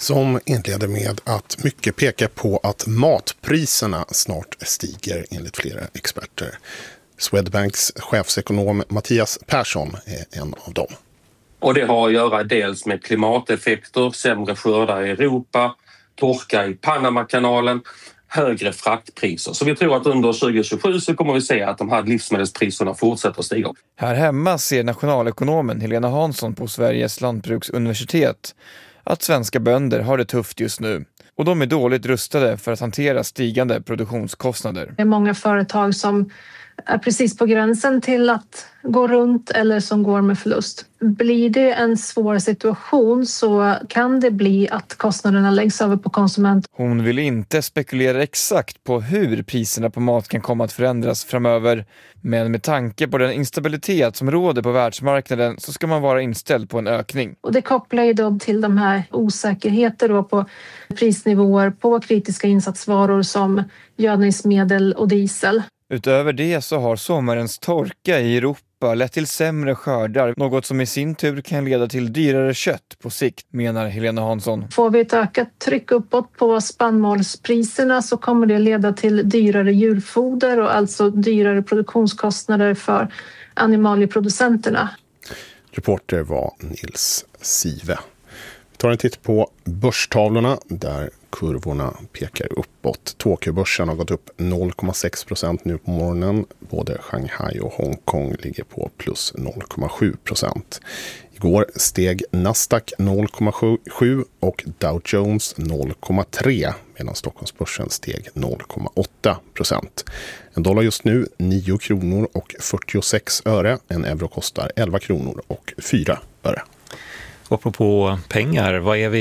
som inleder med att mycket pekar på att matpriserna snart stiger enligt flera experter. Swedbanks chefsekonom Mattias Persson är en av dem. Och det har att göra dels med klimateffekter, sämre skördar i Europa, torka i Panamakanalen, högre fraktpriser. Så vi tror att under 2027 så kommer vi se att de här livsmedelspriserna fortsätter att stiga. Här hemma ser nationalekonomen Helena Hansson på Sveriges lantbruksuniversitet att svenska bönder har det tufft just nu. Och de är dåligt rustade för att hantera stigande produktionskostnader. Det är många företag som är precis på gränsen till att gå runt eller som går med förlust. Blir det en svår situation så kan det bli att kostnaderna läggs över på konsument. Hon vill inte spekulera exakt på hur priserna på mat kan komma att förändras framöver. Men med tanke på den instabilitet som råder på världsmarknaden så ska man vara inställd på en ökning. Och det kopplar ju då till de här osäkerheter då på prisnivåer på kritiska insatsvaror som gödningsmedel och diesel. Utöver det så har sommarens torka i Europa lett till sämre skördar, något som i sin tur kan leda till dyrare kött på sikt, menar Helena Hansson. Får vi ett ökat tryck uppåt på spannmålspriserna så kommer det leda till dyrare djurfoder och alltså dyrare produktionskostnader för animalieproducenterna. Reporter var Nils Sive. Vi tar en titt på börstavlorna där kurvorna pekar uppåt. Tokyobörsen har gått upp 0,6% nu på morgonen. Både Shanghai och Hongkong ligger på plus 0,7%. Igår steg Nasdaq 0,7 och Dow Jones 0,3 medan Stockholmsbörsen steg 0,8%. En dollar just nu 9 kronor och 46 öre. En euro kostar 11 kronor och 4 öre. Och apropå pengar, vad är vi